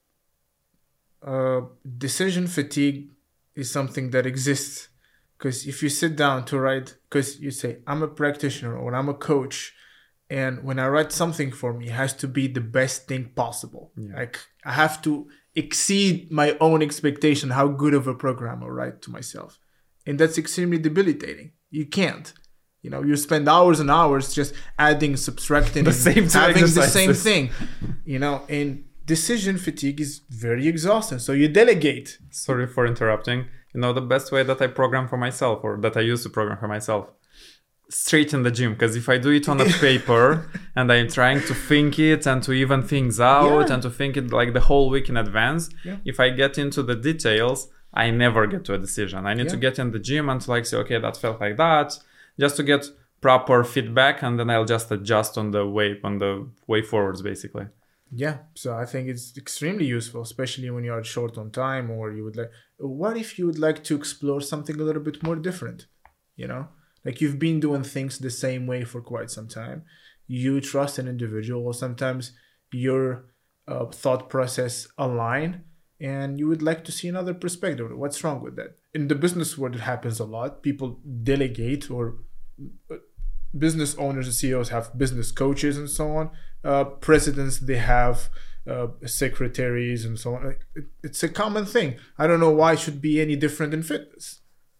decision fatigue is something that exists. Because if you sit down to write, because you say, I'm a practitioner or I'm a coach, and when I write something for me, it has to be the best thing possible. Yeah. Like I have to exceed my own expectation, how good of a program I write to myself. And that's extremely debilitating. You can't. You know, you spend hours and hours just adding, subtracting, having the same thing. You know, and decision fatigue is very exhausting. So you delegate. Sorry for interrupting. You know, the best way that I program for myself, or that I used to program for myself, straight in the gym. Because if I do it on a paper and I'm trying to think it and to even things out and to think it like the whole week in advance, if I get into the details, I never get to a decision. I need to get in the gym and to like say, okay, that felt like that, just to get proper feedback, and then I'll just adjust on the way forwards, basically. Yeah, so I think it's extremely useful, especially when you are short on time or you would like. What if you would like to explore something a little bit more different? You know, like you've been doing things the same way for quite some time. You trust an individual, or sometimes your thought process align, and you would like to see another perspective. What's wrong with that? In the business world, it happens a lot. People delegate, or business owners and CEOs have business coaches and so on. Presidents, they have secretaries and so on. It's a common thing. I don't know why it should be any different in fitness.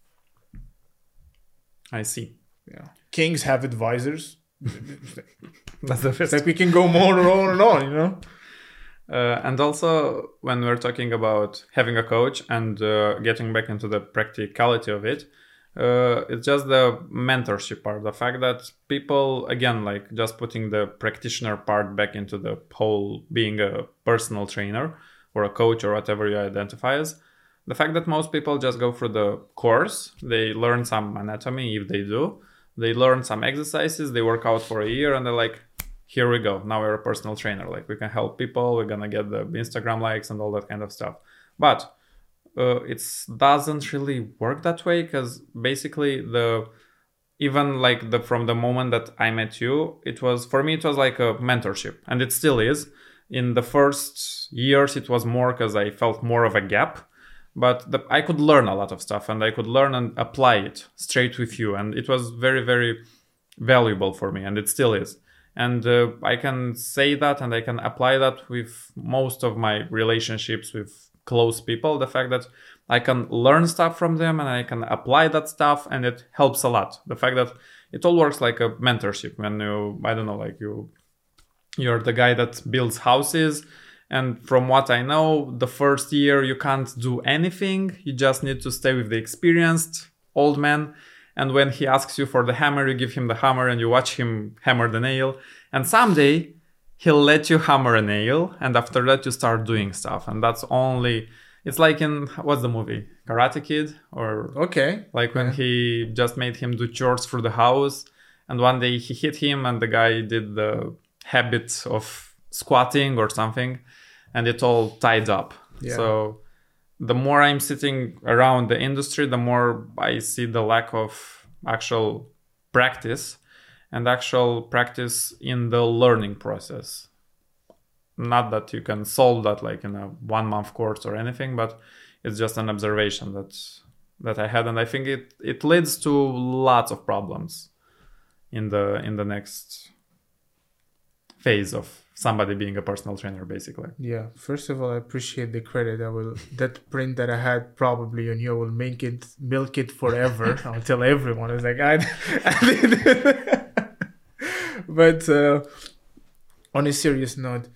I see. Yeah, kings have advisors. That's the It's first. like we can go more and on and on, you know. And also, when we're talking about having a coach and getting back into the practicality of it, it's just the mentorship part. The fact that people, again, like just putting the practitioner part back into the whole being a personal trainer or a coach or whatever you identify as. The fact that most people just go through the course, they learn some anatomy if they do, they learn some exercises, they work out for a year, and they're like, here we go. Now we're a personal trainer. Like we can help people. We're gonna get the Instagram likes and all that kind of stuff. But it doesn't really work that way, because basically from the moment that I met you, it was like a mentorship, and it still is. In the first years, it was more because I felt more of a gap. But I could learn a lot of stuff, and I could learn and apply it straight with you. And it was very, very valuable for me, and it still is. And I can say that, and I can apply that with most of my relationships with close people. The fact that I can learn stuff from them and I can apply that stuff, and it helps a lot. The fact that it all works like a mentorship. When you're the guy that builds houses. And from what I know, the first year you can't do anything. You just need to stay with the experienced old man. And when he asks you for the hammer, you give him the hammer and you watch him hammer the nail. And someday he'll let you hammer a nail. And after that, you start doing stuff. And it's like in, what's the movie? Karate Kid? Or Okay. like when he just made him do chores through the house. And one day he hit him and the guy did the habit of squatting or something, and it all tied up. Yeah. So the more I'm sitting around the industry, the more I see the lack of actual practice in the learning process. Not that you can solve that like in a 1-month course or anything, but it's just an observation that I had, and I think it leads to lots of problems in the next phase of somebody being a personal trainer, basically. Yeah. First of all, I appreciate the credit. That print that I had probably on you, I will milk it forever. I'll tell everyone. It's like I did it. But on a serious note,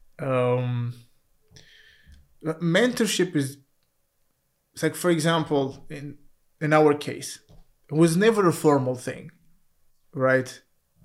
mentorship it's like, for example, in our case, it was never a formal thing, right?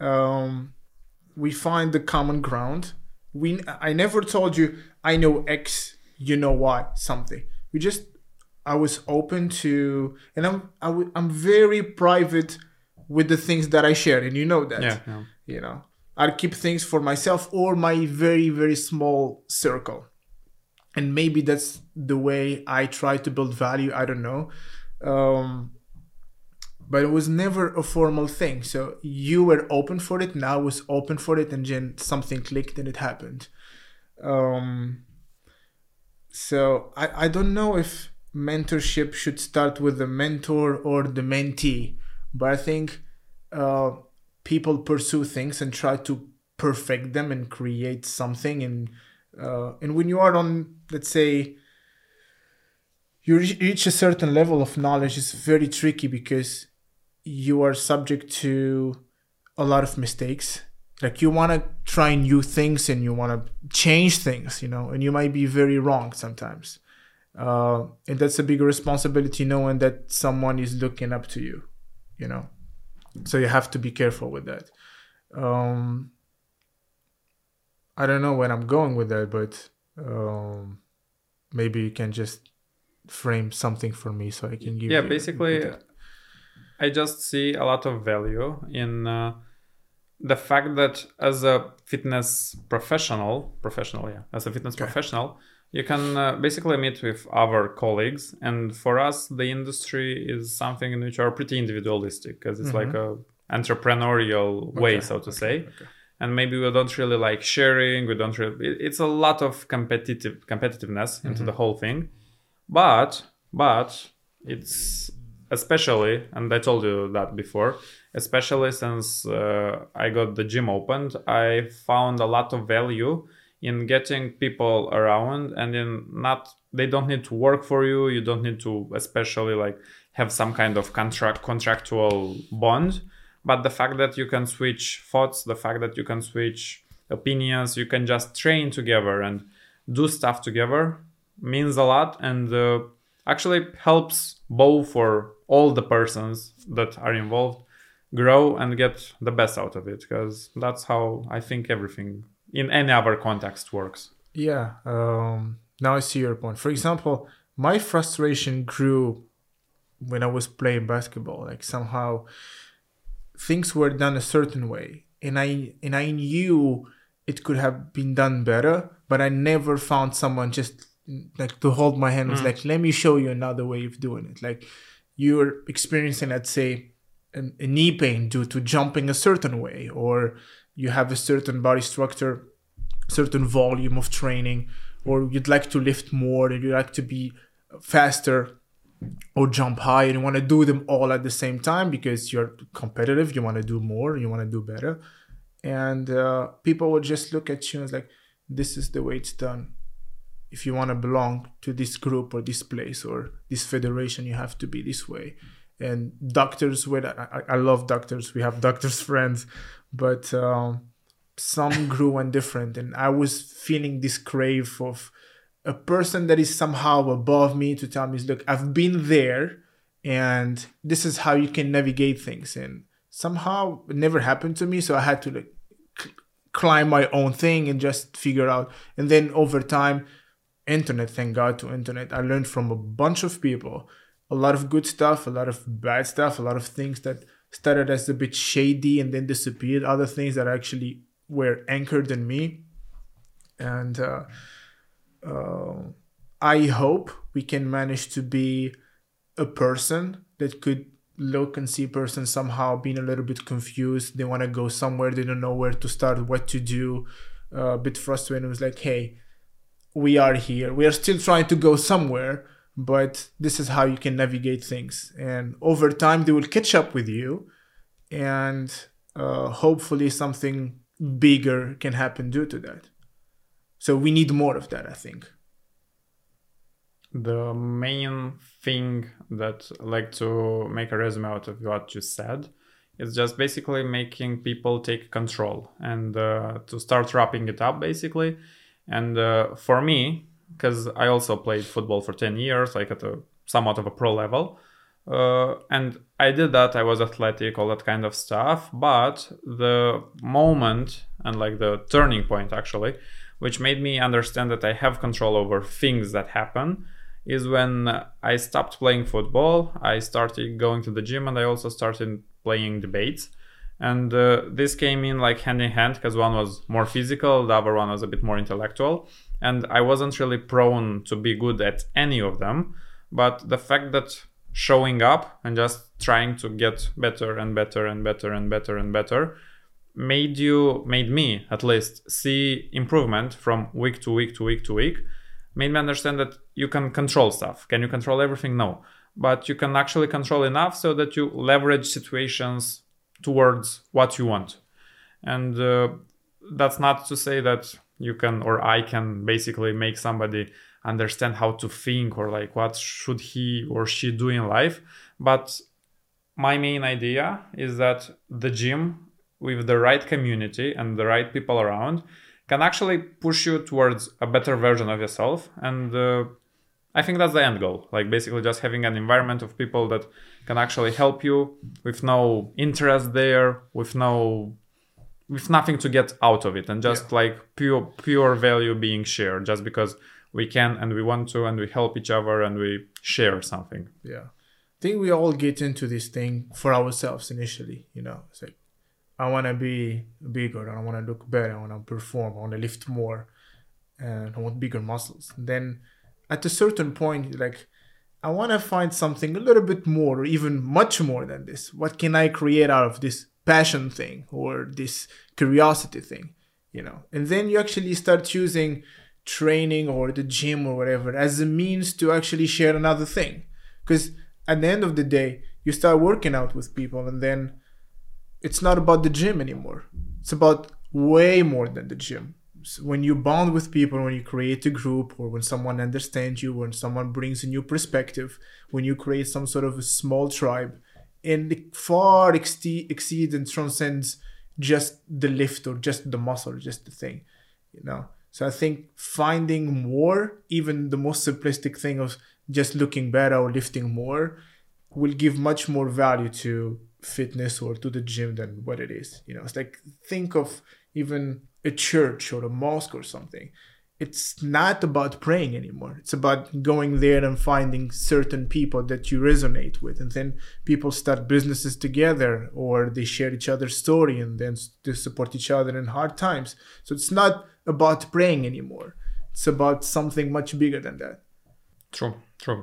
We find the common ground. I never told you I know X, you know Y, something. I was open to, and I'm very private with the things that I share, and you know that. Yeah. You know, I'll keep things for myself or my very, very small circle. And maybe that's the way I try to build value. I don't know. But it was never a formal thing. So you were open for it, and I was open for it, and then something clicked and it happened. So I don't know if mentorship should start with the mentor or the mentee, but I think people pursue things and try to perfect them and create something. And when you are on, let's say, you reach a certain level of knowledge, it's very tricky because you are subject to a lot of mistakes. Like you want to try new things and you want to change things, and you might be very wrong sometimes. And that's a big responsibility, knowing that someone is looking up to you, So you have to be careful with that. I don't know where I'm going with that, but maybe you can just frame something for me so I can give you... Yeah, basically, I just see a lot of value in the fact that as a fitness professional, as a fitness professional, you can basically meet with other colleagues. And for us, the industry is something in which are pretty individualistic, because it's like a entrepreneurial way, so to say. And maybe we don't really like sharing. We don't really. It's a lot of competitiveness into the whole thing, but it's especially, and I told you that before, especially since I got the gym opened, I found a lot of value in getting people around, and they don't need to work for you. You don't need to especially like have some kind of contractual bond, but the fact that you can switch thoughts, the fact that you can switch opinions, you can just train together and do stuff together means a lot, and actually helps both for all the persons that are involved grow and get the best out of it, because that's how I think everything in any other context works. Yeah. Now I see your point. For example, my frustration grew when I was playing basketball. Like somehow things were done a certain way, and I knew it could have been done better, but I never found someone just like to hold my hand. Was like, let me show you another way of doing it. Like you're experiencing, let's say, a knee pain due to jumping a certain way, or you have a certain body structure, certain volume of training, or you'd like to lift more, and you'd like to be faster or jump high, and you want to do them all at the same time because you're competitive, you want to do more, you want to do better. And people would just look at you and it's like, this is the way it's done. If you want to belong to this group or this place or this federation, you have to be this way. And doctors, I love doctors. We have doctors friends, but some grew and different. And I was feeling this crave of a person that is somehow above me to tell me, look, I've been there and this is how you can navigate things. And somehow it never happened to me. So I had to like climb my own thing and just figure out. And then over time, internet, thank God to internet, I learned from a bunch of people, a lot of good stuff, a lot of bad stuff, a lot of things that started as a bit shady and then disappeared, other things that actually were anchored in me. And I hope we can manage to be a person that could look and see a person somehow being a little bit confused. They want to go somewhere, they don't know where to start, what to do, a bit frustrated. It was like, hey, we are here. We are still trying to go somewhere, but this is how you can navigate things. And over time, they will catch up with you, and hopefully something bigger can happen due to that. So we need more of that, I think. The main thing that I'd like to make a resume out of what you said is just basically making people take control and to start wrapping it up, basically. And for me, because I also played football for 10 years, like at a somewhat of a pro level, and I did that. I was athletic, all that kind of stuff. But the moment and like the turning point, actually, which made me understand that I have control over things that happen, is when I stopped playing football. I started going to the gym, and I also started playing debates. And this came in like hand in hand, because one was more physical, the other one was a bit more intellectual. And I wasn't really prone to be good at any of them. But the fact that showing up and just trying to get better and better and better and better and better made me at least see improvement from week to week to week to week, made me understand that you can control stuff. Can you control everything? No. But you can actually control enough so that you leverage situations towards what you want. And that's not to say that you can or I can basically make somebody understand how to think or like what should he or she do in life. But my main idea is that the gym with the right community and the right people around can actually push you towards a better version of yourself. And I think that's the end goal. Like basically just having an environment of people that can actually help you with no interest there, with nothing to get out of it, and just like pure value being shared just because we can and we want to, and we help each other and we share something. Yeah. I think we all get into this thing for ourselves initially, It's like, I want to be bigger, I want to look better, I want to perform, I want to lift more, and I want bigger muscles. And then at a certain point, like, I want to find something a little bit more, or even much more than this. What can I create out of this passion thing or this curiosity thing, you know? And then you actually start choosing training or the gym or whatever as a means to actually share another thing. Because at the end of the day, you start working out with people, and then it's not about the gym anymore. It's about way more than the gym. So when you bond with people, when you create a group, or when someone understands you, when someone brings a new perspective, when you create some sort of a small tribe, and it far exceeds and transcends just the lift or just the muscle, just the thing, you know? So I think finding more, even the most simplistic thing of just looking better or lifting more, will give much more value to fitness or to the gym than what it is. You know, it's like, think of even a church or a mosque or something. It's not about praying anymore. It's about going there and finding certain people that you resonate with. And then people start businesses together, or they share each other's story, and then they support each other in hard times. So it's not about praying anymore. It's about something much bigger than that. True.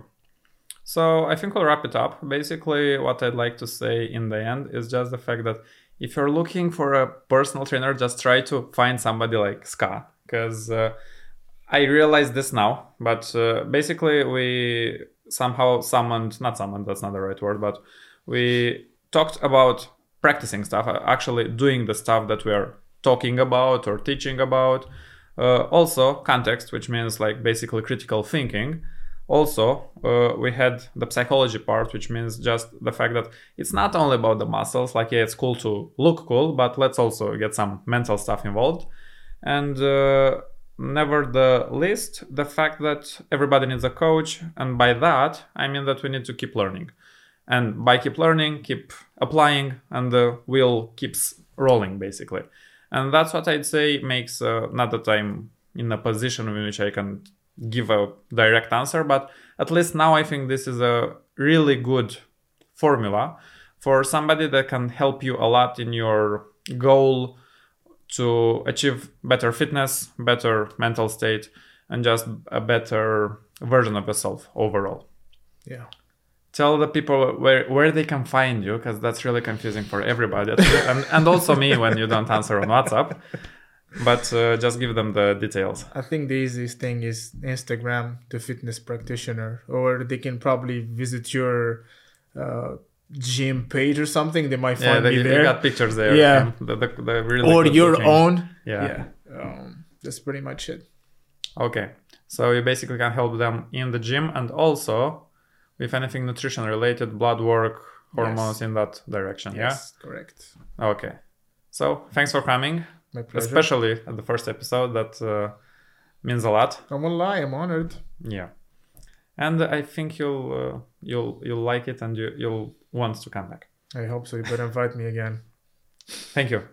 So I think we'll wrap it up. Basically, what I'd like to say in the end is just the fact that if you're looking for a personal trainer, just try to find somebody like Ska, because I realize this now, but basically we somehow that's not the right word, but we talked about practicing stuff, actually doing the stuff that we are talking about or teaching about. Also context, which means like basically critical thinking. Also, we had the psychology part, which means just the fact that it's not only about the muscles, like, yeah, it's cool to look cool, but let's also get some mental stuff involved. And never the least, the fact that everybody needs a coach. And by that, I mean that we need to keep learning. And by keep learning, keep applying, and the wheel keeps rolling, basically. And that's what I'd say makes, not that I'm in a position in which I can give a direct answer, but at least now I think this is a really good formula for somebody that can help you a lot in your goal to achieve better fitness, better mental state, and just a better version of yourself overall. Yeah. Tell the people where they can find you, because that's really confusing for everybody, and also me when you don't answer on WhatsApp. But just give them the details. I think the easiest thing is Instagram, The Fitness Practitioner, or they can probably visit your gym page or something. They might find me there. You got pictures there. Yeah. The really or your looking. own. Yeah. That's pretty much it. Okay. So you basically can help them in the gym, and also with anything nutrition related, blood work, hormones, in that direction. Yes, correct. Okay. So thanks for coming. My pleasure. Especially at the first episode, that means a lot. I won't lie, I'm honored. Yeah, and I think you'll like it, and you'll want to come back. I hope so. You better invite me again. Thank you.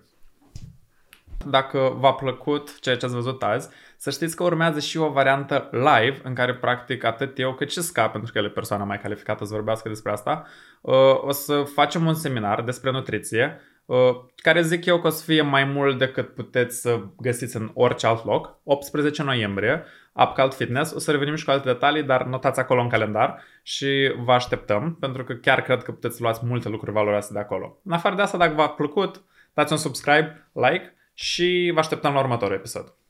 Dacă v-a plăcut ceea ce ați văzut azi, să știți că urmează și o variantă live în care practic atât eu cât și Ska, pentru că el e persoana mai calificată să vorbească despre asta, o să facem un seminar despre nutriție, care zic eu că o să fie mai mult decât puteți să găsiți în orice alt loc. 18 noiembrie, Upcult Fitness. O să revenim și cu alte detalii, dar notați acolo în calendar și vă așteptăm, pentru că chiar cred că puteți luați multe lucruri valoroase de acolo. În afară de asta, dacă v-a plăcut, dați un subscribe, like și vă așteptăm la următorul episod.